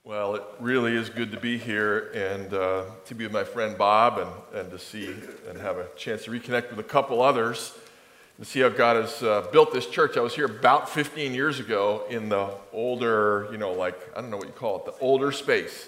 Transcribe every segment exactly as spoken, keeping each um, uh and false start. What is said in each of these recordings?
Well, it really is good to be here and uh, to be with my friend Bob and, and to see and have a chance to reconnect with a couple others and see how God has uh, built this church. I was here about fifteen years ago in the older, you know, like, I don't know what you call it, the older space.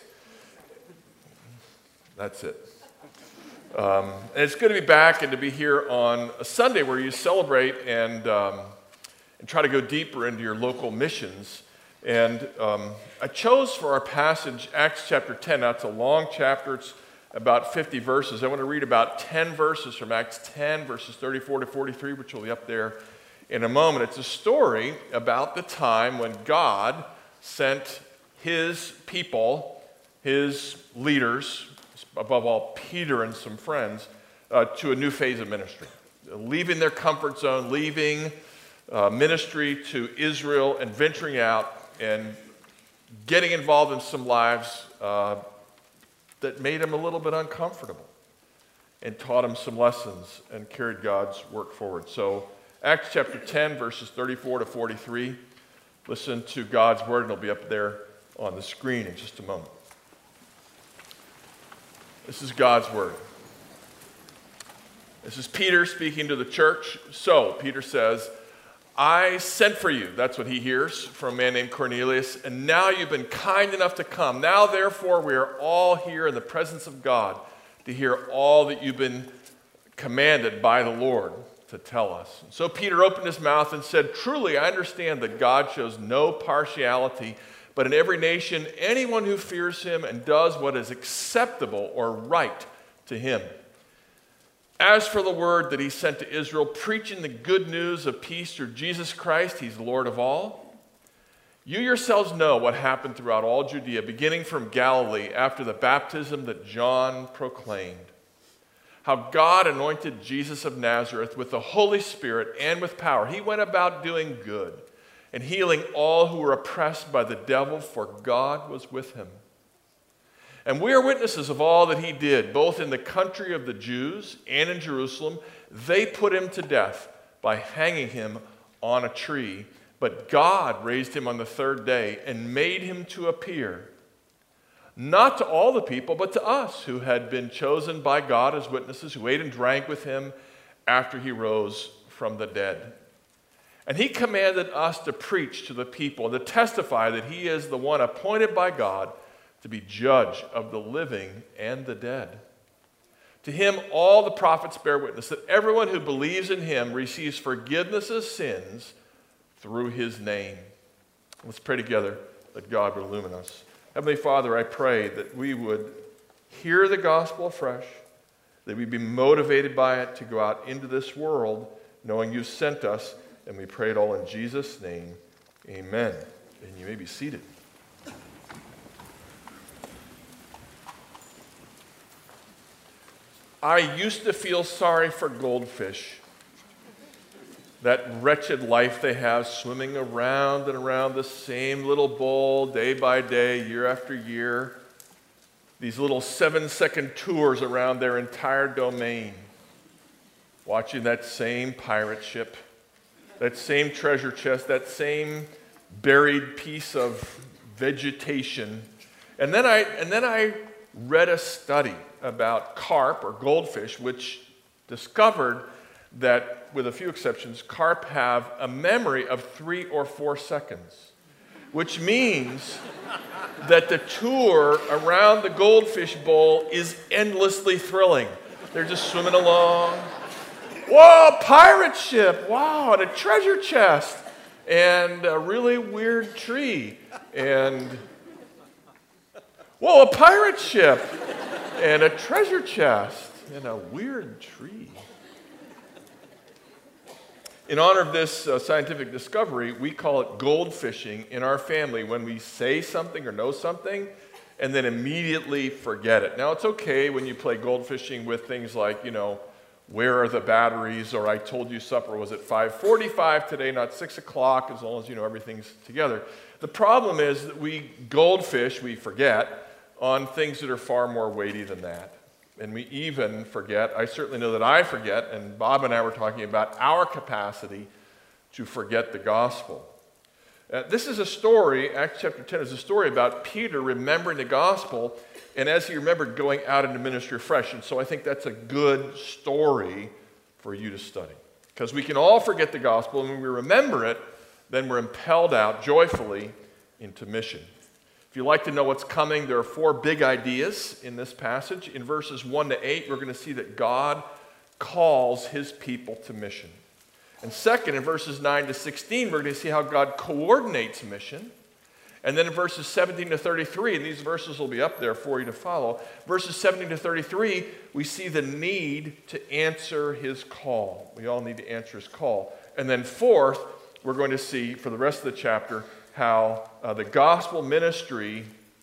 That's it. Um, and it's good to be back and to be here on a Sunday where you celebrate and, um, and try to go deeper into your local missions. And um, I chose for our passage Acts chapter ten. Now, it's a long chapter. It's about fifty verses. I want to read about ten verses from Acts ten, verses thirty-four to forty-three, which will be up there in a moment. It's a story about the time when God sent his people, his leaders, above all Peter and some friends, uh, to a new phase of ministry. Leaving their comfort zone, leaving uh, ministry to Israel and venturing out and getting involved in some lives uh, that made him a little bit uncomfortable and taught him some lessons and carried God's work forward. So Acts chapter ten, verses thirty-four to forty-three. Listen to God's word, and it'll be up there on the screen in just a moment. This is God's word. This is Peter speaking to the church. So, Peter says, I sent for you. That's what he hears from a man named Cornelius. And now you've been kind enough to come. Now, therefore, we are all here in the presence of God to hear all that you've been commanded by the Lord to tell us. And so Peter opened his mouth and said, truly, I understand that God shows no partiality, but in every nation, anyone who fears him and does what is acceptable or right to him. As for the word that he sent to Israel, preaching the good news of peace through Jesus Christ, he's Lord of all. You yourselves know what happened throughout all Judea, beginning from Galilee after the baptism that John proclaimed. How God anointed Jesus of Nazareth with the Holy Spirit and with power. He went about doing good and healing all who were oppressed by the devil, for God was with him. And we are witnesses of all that he did, both in the country of the Jews and in Jerusalem. They put him to death by hanging him on a tree. But God raised him on the third day and made him to appear, not to all the people, but to us who had been chosen by God as witnesses, who ate and drank with him after he rose from the dead. And he commanded us to preach to the people and to testify that he is the one appointed by God to be judge of the living and the dead. To him all the prophets bear witness that everyone who believes in him receives forgiveness of sins through his name. Let's pray together that God would illumine us. Heavenly Father, I pray that we would hear the gospel afresh, that we'd be motivated by it to go out into this world knowing you've sent us, and we pray it all in Jesus' name. Amen. And you may be seated. I used to feel sorry for goldfish. That wretched life they have swimming around and around the same little bowl day by day, year after year. These little seven-second tours around their entire domain. Watching that same pirate ship, that same treasure chest, that same buried piece of vegetation. And then I, and then I read a study about carp or goldfish, which discovered that, with a few exceptions, carp have a memory of three or four seconds, which means that the tour around the goldfish bowl is endlessly thrilling. They're just swimming along. Whoa, pirate ship! Wow, and a treasure chest, and a really weird tree, and whoa, a pirate ship, and a treasure chest, and a weird tree. In honor of this uh, scientific discovery, we call it gold fishing in our family when we say something or know something and then immediately forget it. Now, it's okay when you play gold fishing with things like, you know, where are the batteries, or I told you supper was at five forty-five today, not six o'clock, as long as you know everything's together. The problem is that we goldfish, we forget, on things that are far more weighty than that. And we even forget, I certainly know that I forget, and Bob and I were talking about our capacity to forget the gospel. Uh, this is a story, Acts chapter ten is a story about Peter remembering the gospel, and as he remembered, going out into ministry afresh. And so I think that's a good story for you to study. Because we can all forget the gospel, and when we remember it, then we're impelled out joyfully into mission. If you'd like to know what's coming, there are four big ideas in this passage. In verses one to eight, we're going to see that God calls his people to mission. And second, in verses nine to sixteen, we're going to see how God coordinates mission. And then in verses seventeen to thirty-three, and these verses will be up there for you to follow, verses seventeen to thirty-three, we see the need to answer his call. We all need to answer his call. And then fourth, we're going to see for the rest of the chapter how uh, the gospel ministry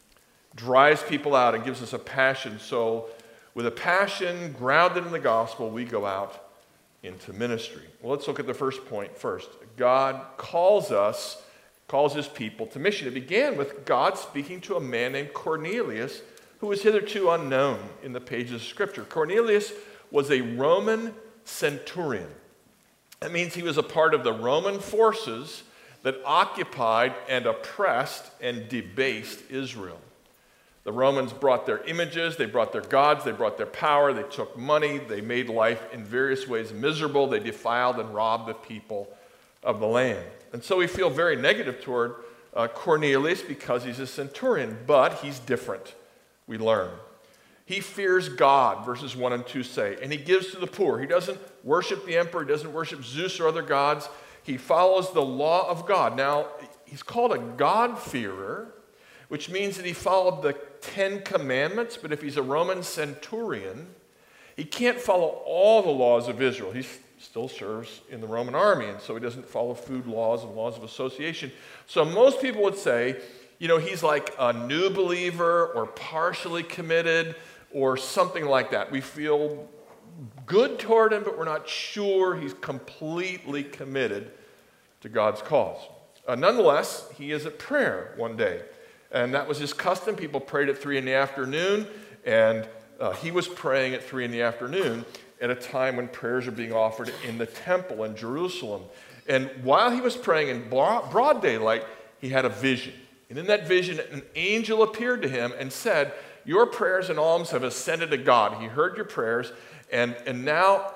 drives people out and gives us a passion. So with a passion grounded in the gospel, we go out into ministry. Well, let's look at the first point first. God calls us, calls his people to mission. It began with God speaking to a man named Cornelius, who was hitherto unknown in the pages of Scripture. Cornelius was a Roman centurion. That means he was a part of the Roman forces that occupied and oppressed and debased Israel. The Romans brought their images, they brought their gods, they brought their power, they took money, they made life in various ways miserable, they defiled and robbed the people of the land. And so we feel very negative toward uh, Cornelius because he's a centurion, but he's different, we learn. He fears God, verses one and two say, and he gives to the poor. He doesn't worship the emperor, he doesn't worship Zeus or other gods. He follows the law of God. Now, he's called a God-fearer, which means that he followed the Ten Commandments, but if he's a Roman centurion, he can't follow all the laws of Israel. He still serves in the Roman army, and so he doesn't follow food laws and laws of association. So most people would say, you know, he's like a new believer or partially committed or something like that. We feel good toward him, but we're not sure he's completely committed to God's cause. Uh, nonetheless, he is at prayer one day. And that was his custom. People prayed at three in the afternoon, and uh, he was praying at three in the afternoon at a time when prayers are being offered in the temple in Jerusalem. And while he was praying in broad daylight, he had a vision. And in that vision, an angel appeared to him and said, "Your prayers and alms have ascended to God." He heard your prayers, and, and now,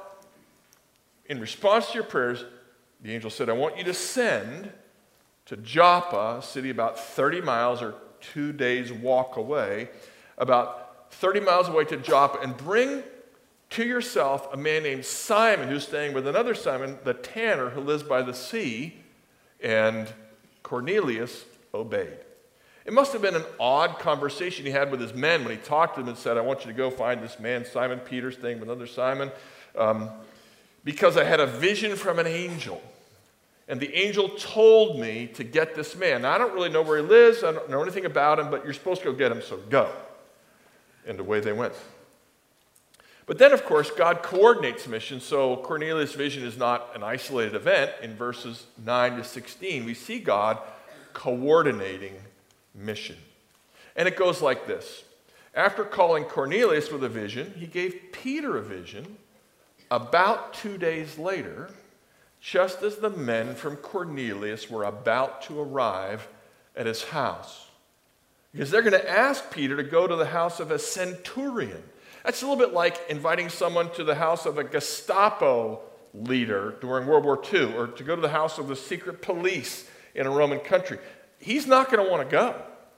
in response to your prayers, the angel said, "I want you to send to Joppa, a city about thirty miles or two days' walk away, about thirty miles away to Joppa, and bring to yourself a man named Simon who's staying with another Simon, the tanner, who lives by the sea." And Cornelius obeyed. It must have been an odd conversation he had with his men when he talked to them and said, "I want you to go find this man, Simon Peter, staying with another Simon, um, because I had a vision from an angel. And the angel told me to get this man. Now, I don't really know where he lives. I don't know anything about him, but you're supposed to go get him, so go." And away they went. But then, of course, God coordinates mission, so Cornelius' vision is not an isolated event. In verses nine to sixteen, we see God coordinating mission. And it goes like this. After calling Cornelius with a vision, he gave Peter a vision about two days later, just as the men from Cornelius were about to arrive at his house. Because they're going to ask Peter to go to the house of a centurion. That's a little bit like inviting someone to the house of a Gestapo leader during World War Two, or to go to the house of the secret police in a Roman country. He's not going to want to go.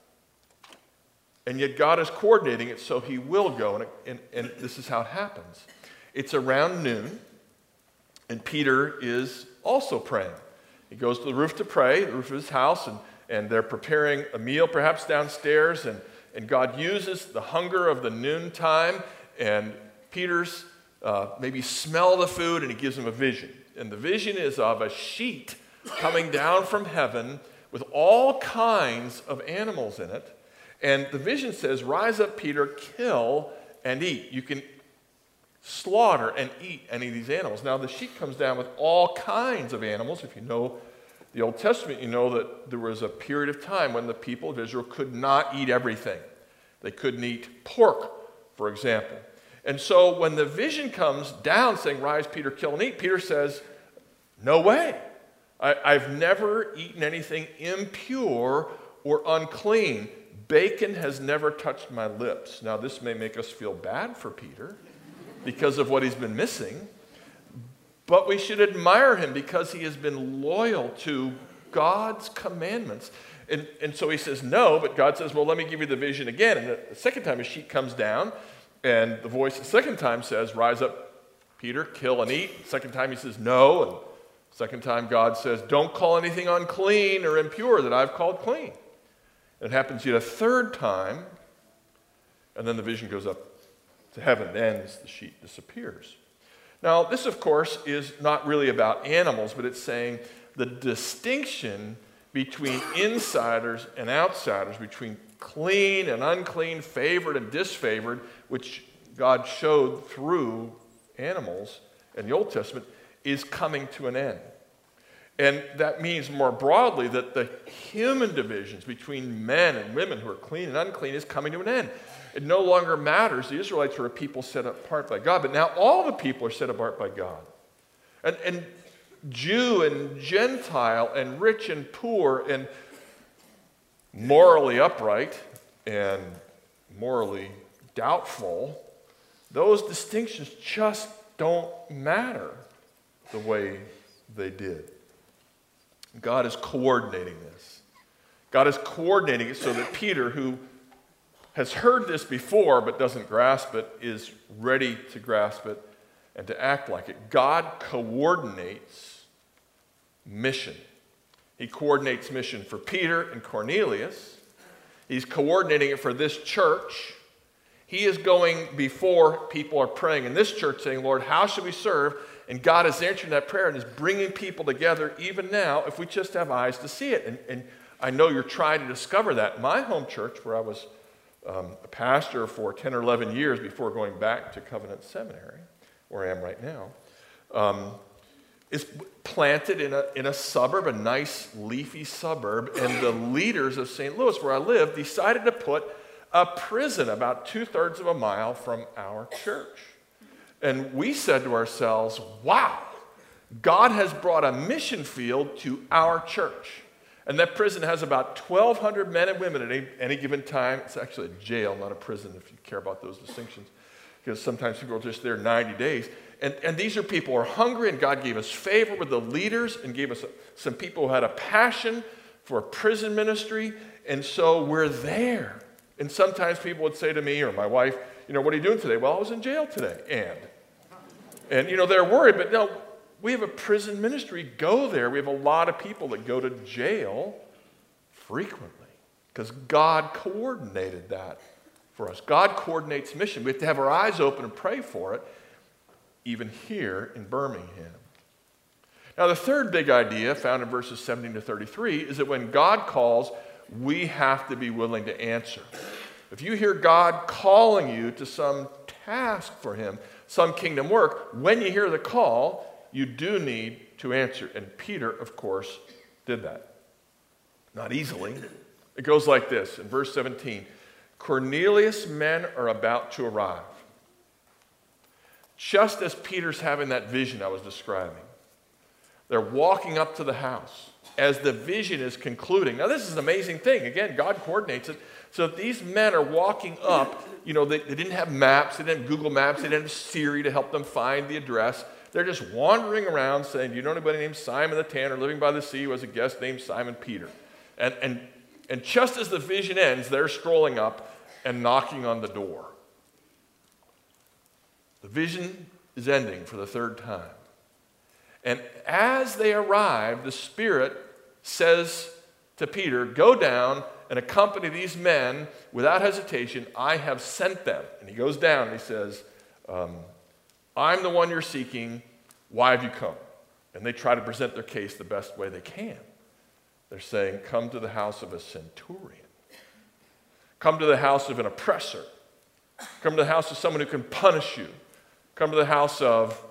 And yet God is coordinating it so he will go, and, and, and this is how it happens. It's around noon, and Peter is also praying. He goes to the roof to pray, the roof of his house, and, and they're preparing a meal perhaps downstairs, and, and God uses the hunger of the noontime, and Peter's uh, maybe smell the food, and he gives him a vision. And the vision is of a sheet coming down from heaven with all kinds of animals in it. And the vision says, "Rise up, Peter, kill and eat." You can slaughter and eat any of these animals. Now, the sheet comes down with all kinds of animals. If you know the Old Testament, you know that there was a period of time when the people of Israel could not eat everything. They couldn't eat pork, for example. And so when the vision comes down saying, "Rise, Peter, kill and eat," Peter says, "No way. I, I've never eaten anything impure or unclean. Bacon has never touched my lips. Now, this may make us feel bad for Peter because of what he's been missing, but we should admire him because he has been loyal to God's commandments. And, and so he says no, but God says, well, let me give you the vision again. And the, the second time a sheet comes down, and the voice the second time says, rise up, Peter, kill and eat. The second time he says no, and the second time God says, don't call anything unclean or impure that I've called clean. And it happens yet a third time, and then the vision goes up to heaven, and ends, the sheet disappears. Now, this, of course, is not really about animals, but it's saying the distinction between insiders and outsiders, between clean and unclean, favored and disfavored, which God showed through animals in the Old Testament, is coming to an end. And that means more broadly that the human divisions between men and women who are clean and unclean is coming to an end. It no longer matters. The Israelites were a people set apart by God, but now all the people are set apart by God. And, and Jew and Gentile and rich and poor and morally upright and morally doubtful, those distinctions just don't matter the way they did. God is coordinating this. God is coordinating it so that Peter, who has heard this before but doesn't grasp it, is ready to grasp it and to act like it. God coordinates mission. He coordinates mission for Peter and Cornelius. He's coordinating it for this church. He is going before people are praying in this church saying, Lord, how should we serve? And God is answering that prayer and is bringing people together even now if we just have eyes to see it. And, and I know you're trying to discover that. My home church, where I was um, a pastor for ten or eleven years before going back to Covenant Seminary, where I am right now, um, is planted in a, in a suburb, a nice leafy suburb, and the leaders of Saint Louis, where I live, decided to put a prison about two-thirds of a mile from our church. And we said to ourselves, wow, God has brought a mission field to our church. And that prison has about twelve hundred men and women at any, any given time. It's actually a jail, not a prison, if you care about those distinctions, because sometimes people are just there ninety days. And, and these are people who are hungry, and God gave us favor with the leaders and gave us a, some people who had a passion for prison ministry, and so we're there. And sometimes people would say to me or my wife, you know, what are you doing today? Well, I was in jail today. And, and you know, they're worried, but no, we have a prison ministry. Go there. We have a lot of people that go to jail frequently because God coordinated that for us. God coordinates mission. We have to have our eyes open and pray for it, even here in Birmingham. Now, the third big idea found in verses seventeen to thirty-three is that when God calls, we have to be willing to answer. If you hear God calling you to some task for him, some kingdom work, when you hear the call, you do need to answer. And Peter, of course, did that. Not easily. It goes like this in verse seventeen. Cornelius' men are about to arrive. Just as Peter's having that vision I was describing. They're walking up to the house as the vision is concluding. Now, this is an amazing thing. Again, God coordinates it. So if these men are walking up, you know, they, they didn't have maps, they didn't have Google Maps, they didn't have Siri to help them find the address. They're just wandering around saying, do you know anybody named Simon the Tanner living by the sea who has a guest named Simon Peter? And, and, and just as the vision ends, they're strolling up and knocking on the door. The vision is ending for the third time. And as they arrive, the Spirit says to Peter, go down and accompany these men without hesitation. I have sent them. And he goes down and he says, um, I'm the one you're seeking. Why have you come? And they try to present their case the best way they can. They're saying, come to the house of a centurion. Come to the house of an oppressor. Come to the house of someone who can punish you. Come to the house of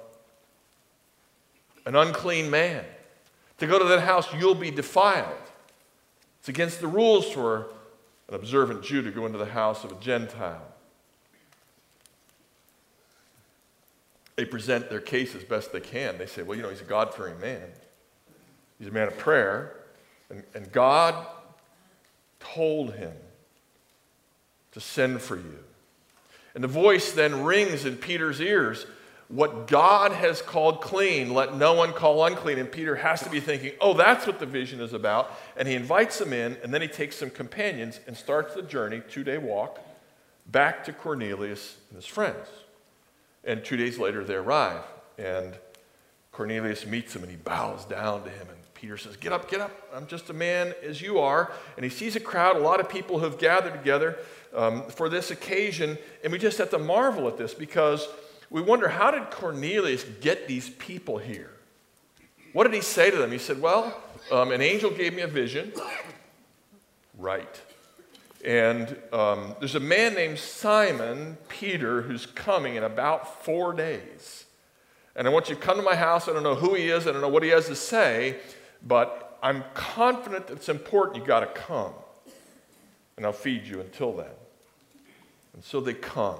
an unclean man. To go to that house, you'll be defiled. It's against the rules for an observant Jew to go into the house of a Gentile. They present their case as best they can. They say, well, you know, he's a God-fearing man. He's a man of prayer. And, and God told him to send for you. And the voice then rings in Peter's ears. What God has called clean, let no one call unclean. And Peter has to be thinking, oh, that's what the vision is about. And he invites them in, and then he takes some companions and starts the journey, two-day walk, back to Cornelius and his friends. And two days later, they arrive. And Cornelius meets him, and he bows down to him. And Peter says, get up, get up. I'm just a man as you are. And he sees a crowd, a lot of people who have gathered together um, for this occasion. And we just have to marvel at this because we wonder, how did Cornelius get these people here? What did he say to them? He said, well, um, an angel gave me a vision. Right. And um, there's a man named Simon Peter who's coming in about four days. And I want you to come to my house. I don't know who he is. I don't know what he has to say. But I'm confident that it's important. You've got to come. And I'll feed you until then. And so they come.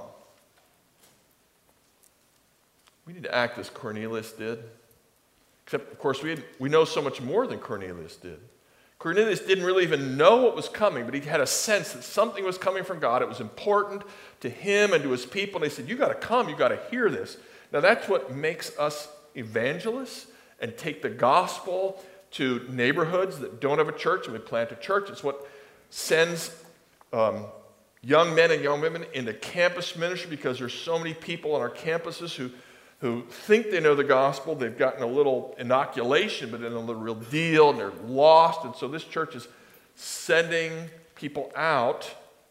We need to act as Cornelius did. Except, of course, we, had, we know so much more than Cornelius did. Cornelius didn't really even know what was coming, but he had a sense that something was coming from God. It was important to him and to his people. And they said, you got to come. You got to hear this. Now, that's what makes us evangelists and take the gospel to neighborhoods that don't have a church, and we plant a church. It's what sends um, young men and young women into campus ministry, because there's so many people on our campuses who who think they know the gospel. They've gotten a little inoculation, but then a little real deal, and they're lost. And so this church is sending people out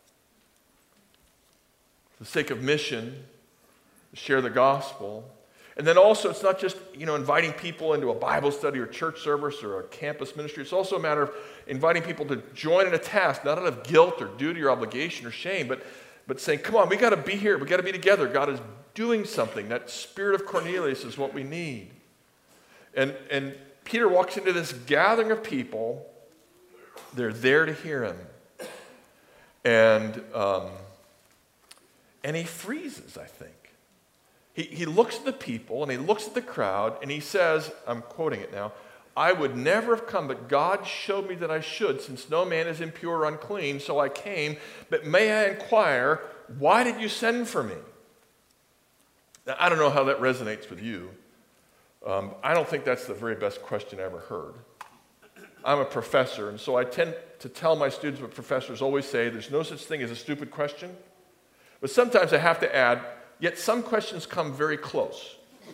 for the sake of mission, to share the gospel. And then also, it's not just, you know, inviting people into a Bible study or church service or a campus ministry. It's also a matter of inviting people to join in a task, not out of guilt or duty or obligation or shame, but, but saying, come on, we got to be here. We got to be together. God is doing something. That spirit of Cornelius is what we need. And, and Peter walks into this gathering of people. They're there to hear him. And, um, and he freezes, I think. He, he looks at the people and he looks at the crowd and he says, I'm quoting it now, I would never have come, but God showed me that I should, since no man is impure or unclean, so I came. But may I inquire, why did you send for me? Now, I don't know how that resonates with you. Um, I don't think that's the very best question I ever heard. I'm a professor, and so I tend to tell my students what professors always say, there's no such thing as a stupid question. But sometimes I have to add, yet some questions come very close.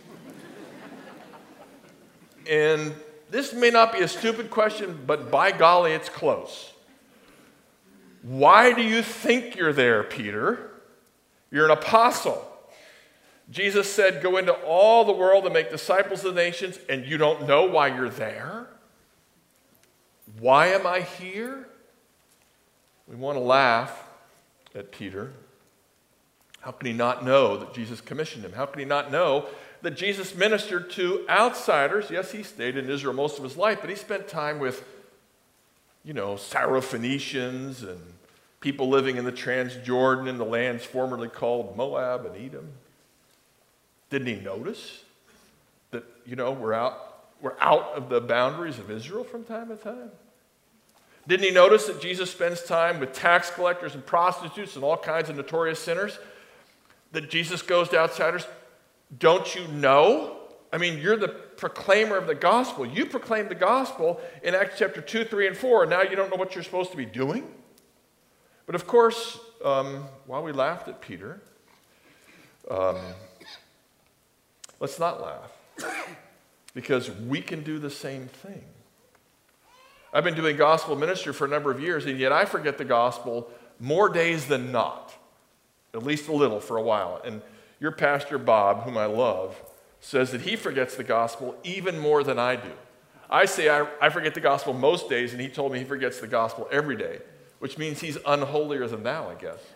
And this may not be a stupid question, but by golly, it's close. Why do you think you're there, Peter? You're an apostle. Jesus said, go into all the world and make disciples of the nations, and you don't know why you're there? Why am I here? We want to laugh at Peter. How can he not know that Jesus commissioned him? How can he not know that Jesus ministered to outsiders? Yes, he stayed in Israel most of his life, but he spent time with, you know, Syrophoenicians and people living in the Transjordan and the lands formerly called Moab and Edom. Didn't he notice that, you know, we're out, we're out of the boundaries of Israel from time to time? Didn't he notice that Jesus spends time with tax collectors and prostitutes and all kinds of notorious sinners? That Jesus goes to outsiders? Don't you know? I mean, you're the proclaimer of the gospel. You proclaimed the gospel in Acts chapter two, three, and four, and now you don't know what you're supposed to be doing? But of course, um, while we laughed at Peter, um, let's not laugh, because we can do the same thing. I've been doing gospel ministry for a number of years, and yet I forget the gospel more days than not, at least a little for a while. And your pastor, Bob, whom I love, says that he forgets the gospel even more than I do. I say I, I forget the gospel most days, and he told me he forgets the gospel every day, which means he's unholier than thou, I guess.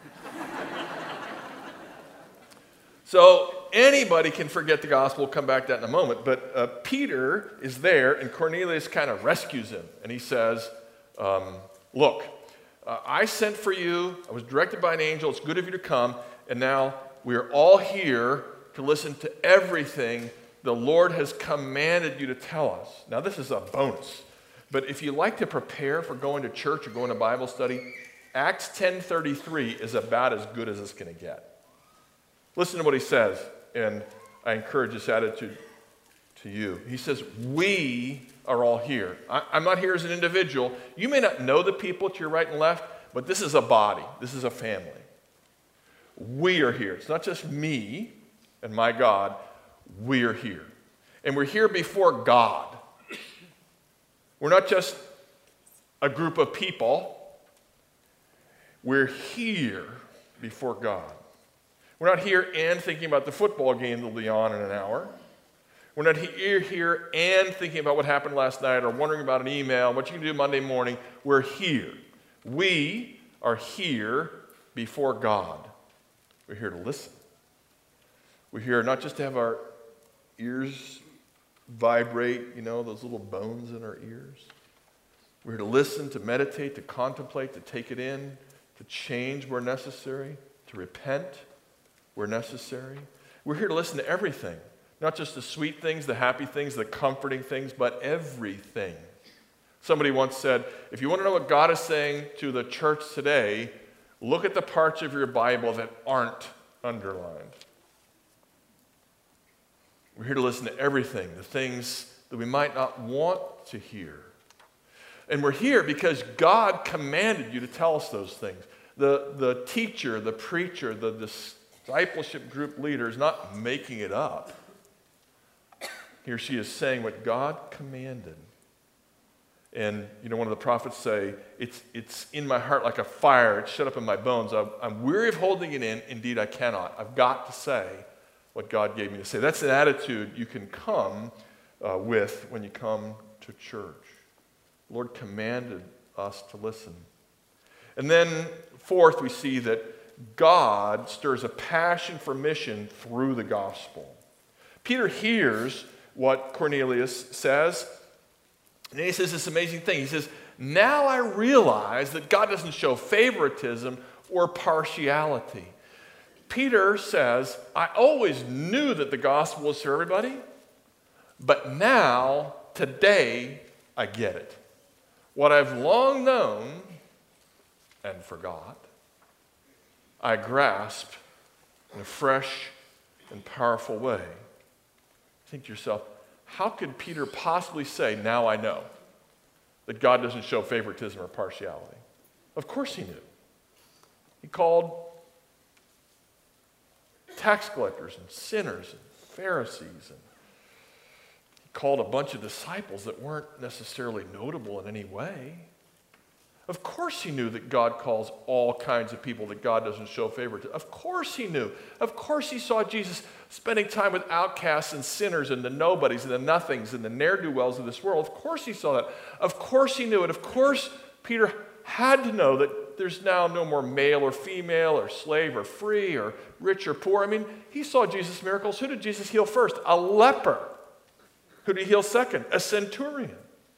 So anybody can forget the gospel. We'll come back to that in a moment. But uh, Peter is there, and Cornelius kind of rescues him. And he says, um, look, uh, I sent for you. I was directed by an angel. It's good of you to come. And now we are all here to listen to everything the Lord has commanded you to tell us. Now this is a bonus. But if you like to prepare for going to church or going to Bible study, Acts ten thirty-three is about as good as it's going to get. Listen to what he says, and I encourage this attitude to you. He says, we are all here. I, I'm not here as an individual. You may not know the people to your right and left, but this is a body. This is a family. We are here. It's not just me and my God. We are here. And we're here before God. We're not just a group of people. We're here before God. We're not here and thinking about the football game that'll be on in an hour. We're not here, here and thinking about what happened last night or wondering about an email, what you can do Monday morning. We're here. We are here before God. We're here to listen. We're here not just to have our ears vibrate, you know, those little bones in our ears. We're here to listen, to meditate, to contemplate, to take it in, to change where necessary, to repent where necessary. We're here to listen to everything, not just the sweet things, the happy things, the comforting things, but everything. Somebody once said, if you want to know what God is saying to the church today, look at the parts of your Bible that aren't underlined. We're here to listen to everything, the things that we might not want to hear. And we're here because God commanded you to tell us those things. The, the teacher, the preacher, the discipleship group leader is not making it up. He or she is saying what God commanded. And, you know, one of the prophets say, it's, it's in my heart like a fire. It's shut up in my bones. I'm, I'm weary of holding it in. Indeed, I cannot. I've got to say what God gave me to say. That's an attitude you can come uh, with when you come to church. The Lord commanded us to listen. And then, fourth, we see that God stirs a passion for mission through the gospel. Peter hears what Cornelius says, and he says this amazing thing. He says, now I realize that God doesn't show favoritism or partiality. Peter says, I always knew that the gospel was for everybody, but now, today, I get it. What I've long known and forgot, I grasp in a fresh and powerful way. Think to yourself, how could Peter possibly say, now I know, that God doesn't show favoritism or partiality? Of course he knew. He called tax collectors and sinners and Pharisees, and he called a bunch of disciples that weren't necessarily notable in any way. Of course he knew that God calls all kinds of people, that God doesn't show favoritism. Of course he knew. Of course he saw Jesus spending time with outcasts and sinners and the nobodies and the nothings and the ne'er-do-wells of this world. Of course he saw that. Of course he knew it. Of course Peter had to know that there's now no more male or female or slave or free or rich or poor. I mean, he saw Jesus' miracles. Who did Jesus heal first? A leper. Who did he heal second? A centurion.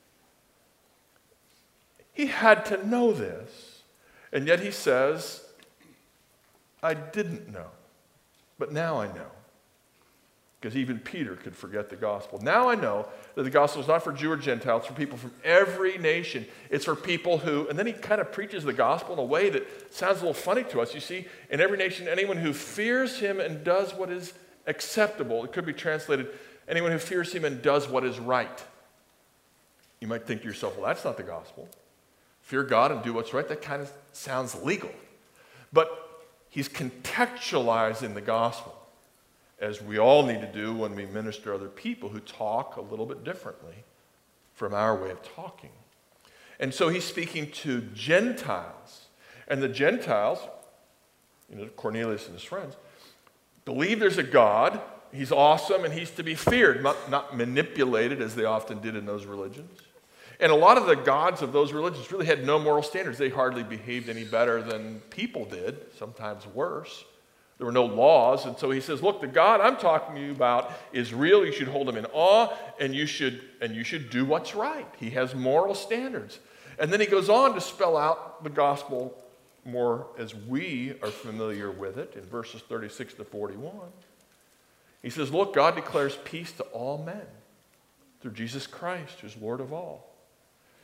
He had to know this, and yet he says, I didn't know, but now I know. Because even Peter could forget the gospel. Now I know that the gospel is not for Jew or Gentile, it's for people from every nation. It's for people who, and then he kind of preaches the gospel in a way that sounds a little funny to us. You see, in every nation, anyone who fears him and does what is acceptable. It could be translated, anyone who fears him and does what is right. You might think to yourself, well, that's not the gospel. Fear God and do what's right, that kind of sounds legal. But he's contextualizing the gospel, as we all need to do when we minister to other people who talk a little bit differently from our way of talking. And so he's speaking to Gentiles. And the Gentiles, you know, Cornelius and his friends, believe there's a God. He's awesome and he's to be feared, not, not manipulated as they often did in those religions. And a lot of the gods of those religions really had no moral standards. They hardly behaved any better than people did, sometimes worse. There were no laws. And so he says, look, the God I'm talking to you about is real. You should hold him in awe, and you should, and you should do what's right. He has moral standards. And then he goes on to spell out the gospel more as we are familiar with it in verses thirty-six to forty-one. He says, look, God declares peace to all men through Jesus Christ, who's Lord of all.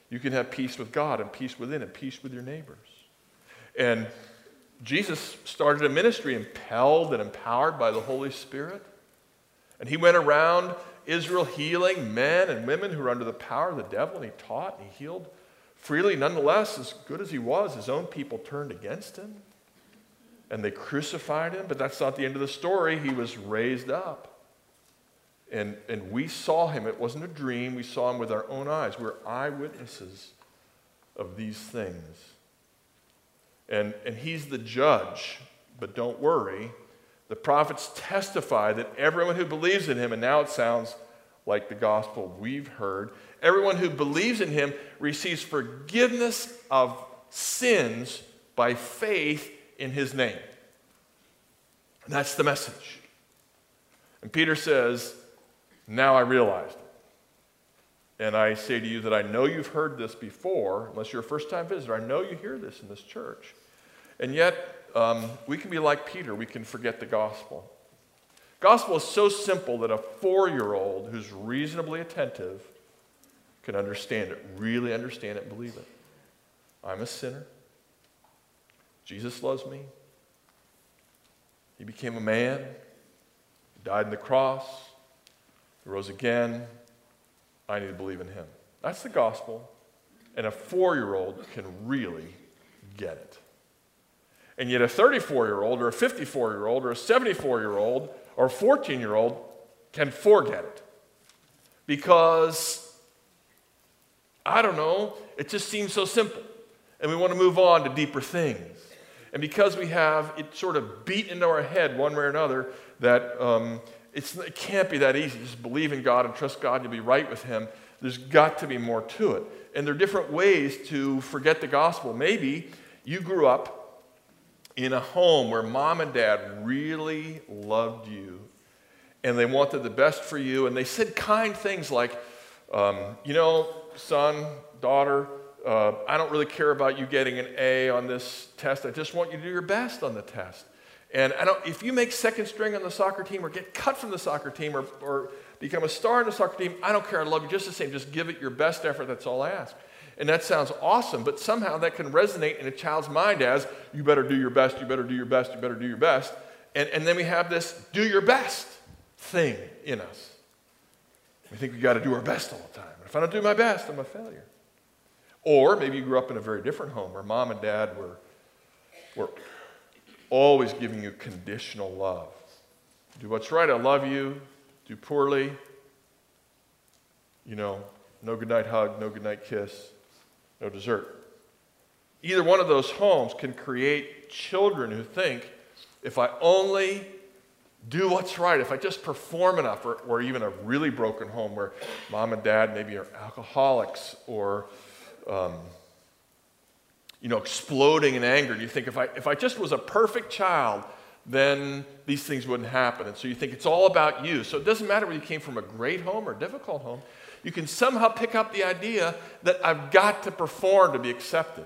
You can have peace with God and peace within and peace with your neighbors. And Jesus started a ministry impelled and empowered by the Holy Spirit. And he went around Israel healing men and women who were under the power of the devil, and he taught and he healed freely. Nonetheless, as good as he was, his own people turned against him, and they crucified him. But that's not the end of the story. He was raised up. And, and we saw him. It wasn't a dream. We saw him with our own eyes. We're eyewitnesses of these things. And, and he's the judge. But don't worry. The prophets testify that everyone who believes in him, and now it sounds like the gospel we've heard, everyone who believes in him receives forgiveness of sins by faith in his name. And that's the message. And Peter says, now I realized it. And I say to you that I know you've heard this before, unless you're a first-time visitor. I know you hear this in this church. And yet, um, we can be like Peter. We can forget the gospel. Gospel is so simple that a four-year-old who's reasonably attentive can understand it, really understand it and believe it. I'm a sinner. Jesus loves me. He became a man. He died on the cross. He rose again. I need to believe in him. That's the gospel. And a four-year-old can really get it. And yet a thirty-four-year-old or a fifty-four-year-old or a seventy-four-year-old or a fourteen-year-old can forget it. Because, I don't know, it just seems so simple. And we want to move on to deeper things. And because we have it sort of beat into our head one way or another that um, it's, it can't be that easy. Just believe in God and trust God, you'll be right with him. There's got to be more to it. And there are different ways to forget the gospel. Maybe you grew up in a home where mom and dad really loved you and they wanted the best for you, and they said kind things like, um, you know, son, daughter, uh, I don't really care about you getting an A on this test. I just want you to do your best on the test. And I don't, if you make second string on the soccer team or get cut from the soccer team or, or become a star in the soccer team, I don't care. I love you just the same. Just give it your best effort. That's all I ask. And that sounds awesome, but somehow that can resonate in a child's mind as, you better do your best, you better do your best, you better do your best. And, and then we have this do your best thing in us. We think we've got to do our best all the time. If I don't do my best, I'm a failure. Or maybe you grew up in a very different home where mom and dad were, were always giving you conditional love. Do what's right, I love you. Do poorly, you know, no goodnight hug, no goodnight kiss. No dessert. Either one of those homes can create children who think, if I only do what's right, if I just perform enough, or, or even a really broken home where mom and dad maybe are alcoholics or, um, you know, exploding in anger. And you think, if I, if I just was a perfect child, then these things wouldn't happen. And so you think it's all about you. So it doesn't matter whether you came from a great home or a difficult home. You can somehow pick up the idea that I've got to perform to be accepted.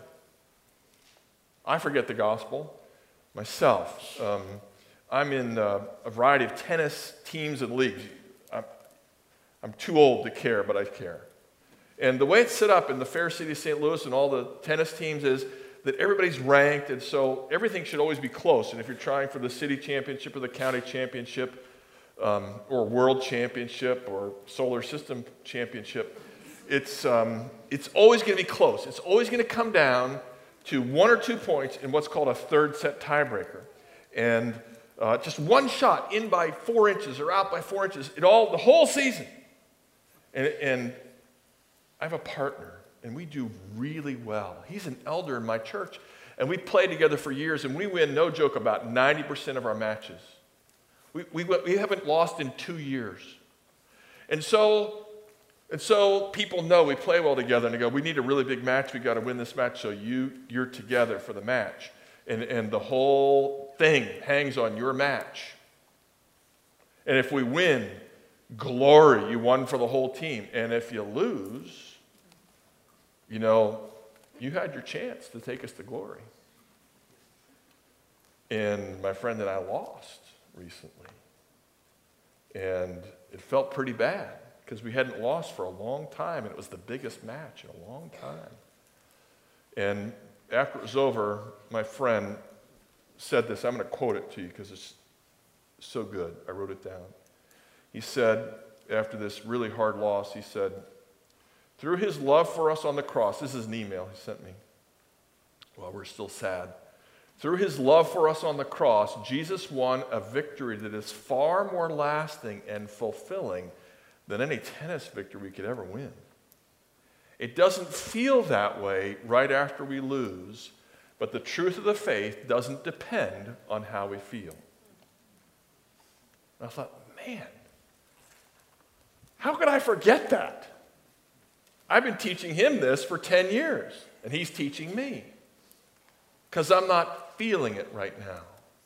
I forget the gospel myself. Um, I'm in uh, a variety of tennis teams and leagues. I'm, I'm too old to care, but I care. And the way it's set up in the fair city of Saint Louis and all the tennis teams is that everybody's ranked, and so everything should always be close. And if you're trying for the city championship or the county championship, Um, or world championship or solar system championship, it's, um, it's always going to be close. It's always going to come down to one or two points in what's called a third set tiebreaker. And uh, just one shot in by four inches or out by four inches, it all, the whole season. And, and I have a partner, and we do really well. He's an elder in my church, and we played together for years, and we win, no joke, about ninety percent of our matches. We, we, we haven't lost in two years. And so, and so people know we play well together, and they go, we need a really big match. We've got to win this match, so you, you're together for the match. And, and the whole thing hangs on your match. And if we win, glory, you won for the whole team. And if you lose, you know, you had your chance to take us to glory. And my friend and I lost recently. And it felt pretty bad because we hadn't lost for a long time, and it was the biggest match in a long time. And after it was over, my friend said this. I'm going to quote it to you because it's so good. I wrote it down. He said, after this really hard loss, he said, through his love for us on the cross, this is an email he sent me while we're still sad. Through his love for us on the cross, Jesus won a victory that is far more lasting and fulfilling than any tennis victory we could ever win. It doesn't feel that way right after we lose, but the truth of the faith doesn't depend on how we feel. And I thought, man, how could I forget that? I've been teaching him this for ten years, and he's teaching me because I'm not feeling it right now.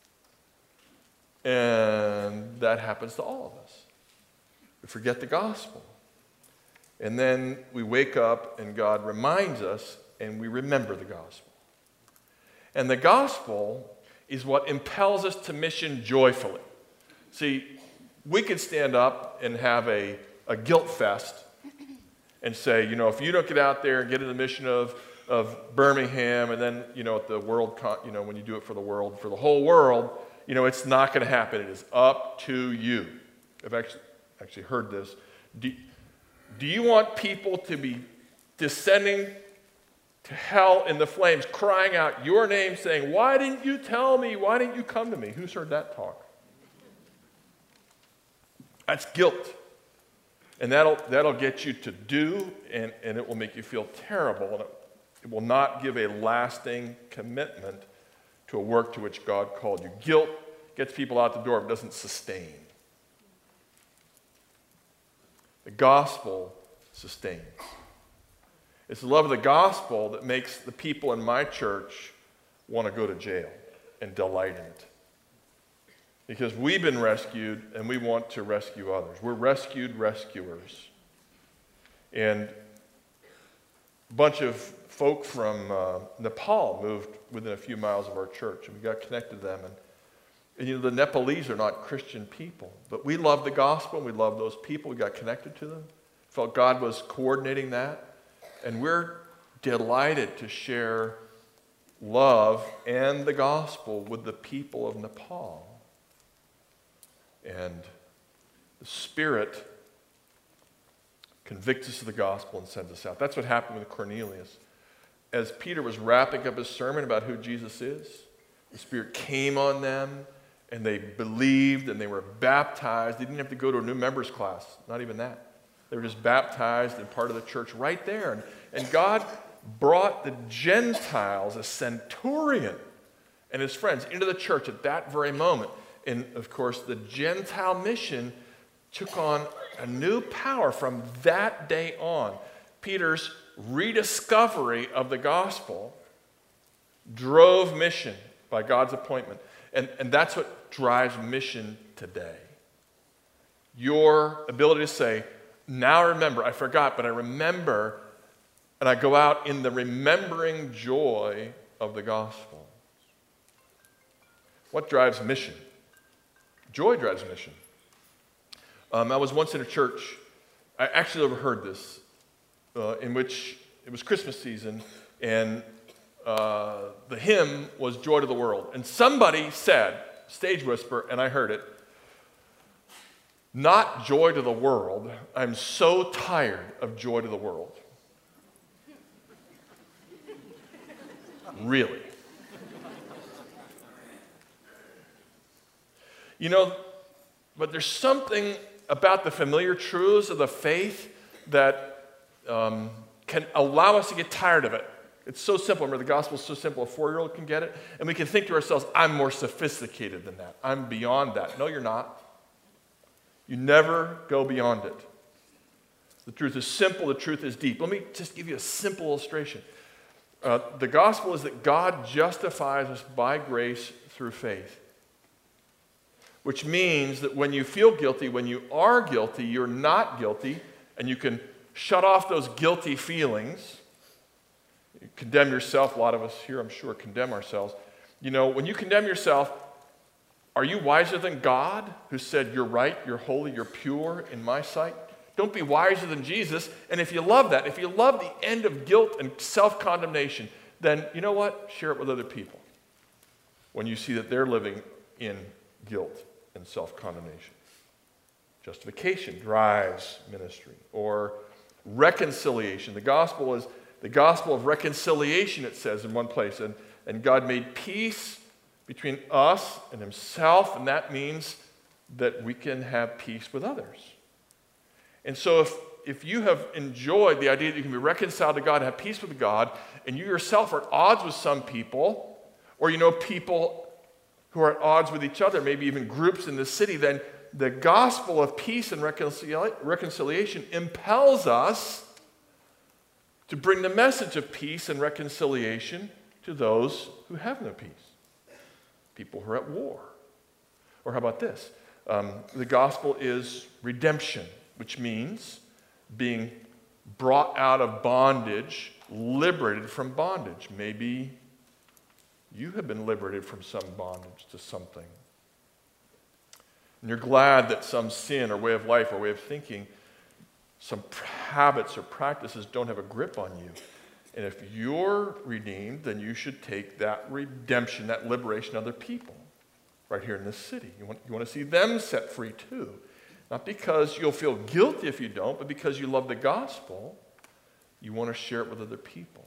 And that happens to all of us. We forget the gospel. And then we wake up and God reminds us and we remember the gospel. And the gospel is what impels us to mission joyfully. See, we could stand up and have a, a guilt fest and say, you know, if you don't get out there and get in the mission of, of Birmingham and then, you know, at the world, con- you know, when you do it for the world, for the whole world, you know, it's not going to happen. It is up to you. I've actually, actually heard this. Do, do you want people to be descending to hell in the flames, crying out your name, saying, why didn't you tell me? Why didn't you come to me? Who's heard that talk? That's guilt. And that'll, that'll get you to do, and, and it will make you feel terrible, and it, it will not give a lasting commitment to a work to which God called you. Guilt gets people out the door, but doesn't sustain. The gospel sustains. It's the love of the gospel that makes the people in my church want to go to jail and delight in it. Because we've been rescued and we want to rescue others. We're rescued rescuers. And a bunch of folk from uh, Nepal moved within a few miles of our church, and we got connected to them. And, and you know, the Nepalese are not Christian people, but we love the gospel and we love those people. We got connected to them. Felt God was coordinating that. And we're delighted to share love and the gospel with the people of Nepal. And the Spirit convicts us of the gospel and sends us out. That's what happened with Cornelius. As Peter was wrapping up his sermon about who Jesus is, the Spirit came on them, and they believed, and they were baptized. They didn't have to go to a new members class, not even that. They were just baptized and part of the church right there. And, and God brought the Gentiles, a centurion, and his friends into the church at that very moment. And, of course, the Gentile mission took on a new power from that day on. Peter's rediscovery of the gospel drove mission by God's appointment. And, and that's what drives mission today. Your ability to say, now I remember, I forgot, but I remember, and I go out in the remembering joy of the gospel. What drives mission? Joy drives mission. Um, I was once in a church, I actually overheard this, uh, in which it was Christmas season, and uh, the hymn was Joy to the World. And somebody said, stage whisper, and I heard it, not joy to the world, I'm so tired of joy to the world. Really? You know, but there's something about the familiar truths of the faith that um, can allow us to get tired of it. It's so simple. Remember, the gospel is so simple, a four-year-old can get it. And we can think to ourselves, I'm more sophisticated than that. I'm beyond that. No, you're not. You never go beyond it. The truth is simple. The truth is deep. Let me just give you a simple illustration. Uh, the gospel is that God justifies us by grace through faith. Which means that when you feel guilty, when you are guilty, you're not guilty, and you can shut off those guilty feelings. You condemn yourself. A lot of us here, I'm sure, condemn ourselves. You know, when you condemn yourself, are you wiser than God, who said, you're right, you're holy, you're pure in my sight? Don't be wiser than Jesus. And if you love that, if you love the end of guilt and self-condemnation, then you know what? Share it with other people when you see that they're living in guilt and self-condemnation. Justification drives ministry. Or reconciliation. The gospel is the gospel of reconciliation, it says in one place. And, and God made peace between us and himself, and that means that we can have peace with others. And so if, if you have enjoyed the idea that you can be reconciled to God and have peace with God, and you yourself are at odds with some people, or you know people who are at odds with each other, maybe even groups in the city, then the gospel of peace and reconcili- reconciliation impels us to bring the message of peace and reconciliation to those who have no peace. People who are at war. Or how about this? Um, the gospel is redemption, which means being brought out of bondage, liberated from bondage. Maybe you have been liberated from some bondage to something. And you're glad that some sin or way of life or way of thinking, some habits or practices don't have a grip on you. And if you're redeemed, then you should take that redemption, that liberation to other people right here in this city. You want, you want to see them set free too. Not because you'll feel guilty if you don't, but because you love the gospel, you want to share it with other people.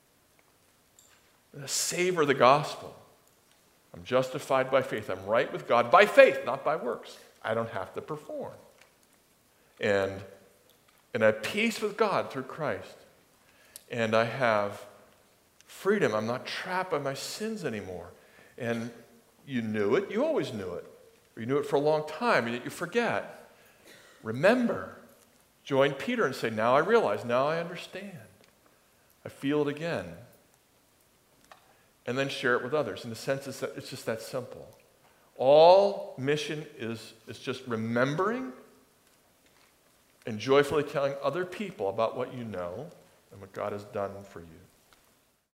Savor the gospel. I'm justified by faith. I'm right with God by faith, not by works. I don't have to perform. And, and I have peace with God through Christ. And I have freedom. I'm not trapped by my sins anymore. And you knew it. You always knew it. Or you knew it for a long time, and yet you forget. Remember. Join Peter and say, now I realize, now I understand. I feel it again. And then share it with others. In the sense, it's, that, it's just that simple. All mission is, is just remembering and joyfully telling other people about what you know and what God has done for you.